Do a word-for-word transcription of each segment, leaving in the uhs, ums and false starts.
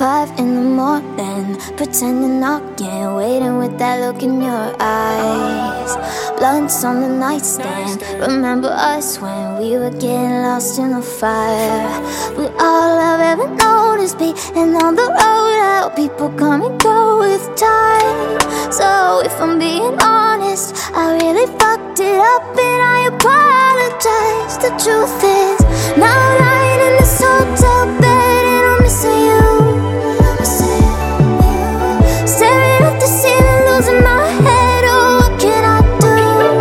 Five in the morning, pretending knocking, waiting with that look in your eyes. Blunts on the nightstand, remember us when we were getting lost in the fire. We all have ever noticed being on the road, how people come and go with time. So if I'm being honest, I really fucked it up and I apologize. The truth is, now I'm lying in this hotel bed and I'm missing you. Staring at the ceiling, losing my head. Oh, what can I do?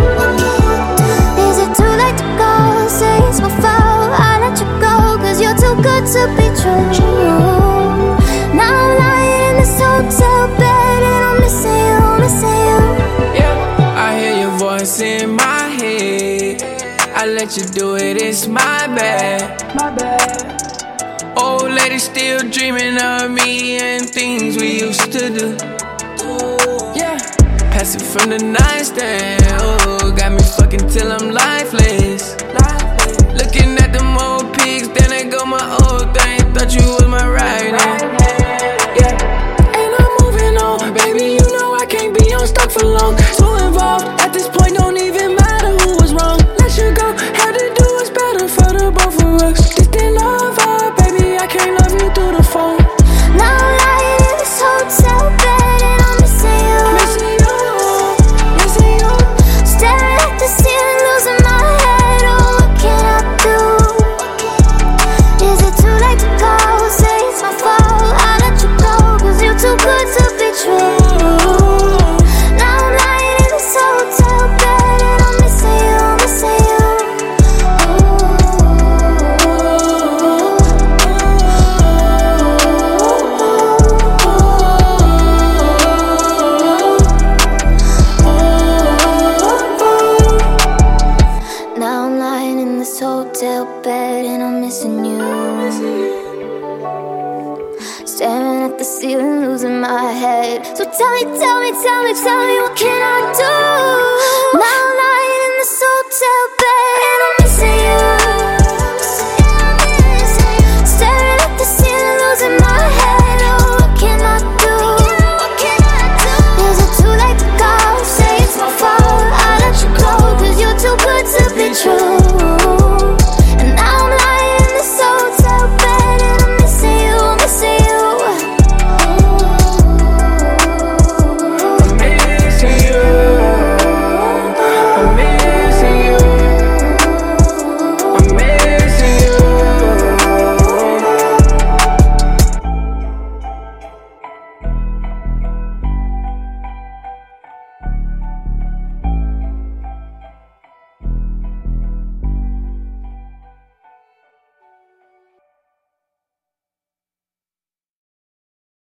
Is it too late to go? Say it's my fault, I let you go, cause you're too good to be true. Now I'm lying in this hotel bed and I'm missing you, missing you. Yeah, I hear your voice in my head. I let you do it, it's my bad, my bad. Old lady still dreaming of me and things we used to do. Yeah, pass it from the nightstand. Oh, got me fucking till I'm lifeless. Looking at them old pics, then they go my old thing. Thought you was my right hand. Yeah, ain't no moving on, baby. You know I can't be on stuck for long. Too involved at this point, don't even matter who was wrong. Let you go, had to do what's better for the both of us. Distant lover, baby, I can't love you through the phone. Now I'm lying in this hotel bed and I'm missing you, missing you, missing you. Staring at the ceiling, losing my head. Oh, what can I do? Is it too late to go? Say it's my fault, I let you go, cause you're too good to be true. Now I'm lying in this hotel bed and I'm missing you, missing you. Now I'm lying in this hotel bed and I'm missing you. Staring at the ceiling, losing my head. So tell me, tell me, tell me, tell me, what can I do? Now I'm lying in this hotel bed and I'm missing you. Staring at the ceiling, losing my head. Oh, what can I do? Is it too late to go? Say it's my fault, I let you go, cause you're too good to be true.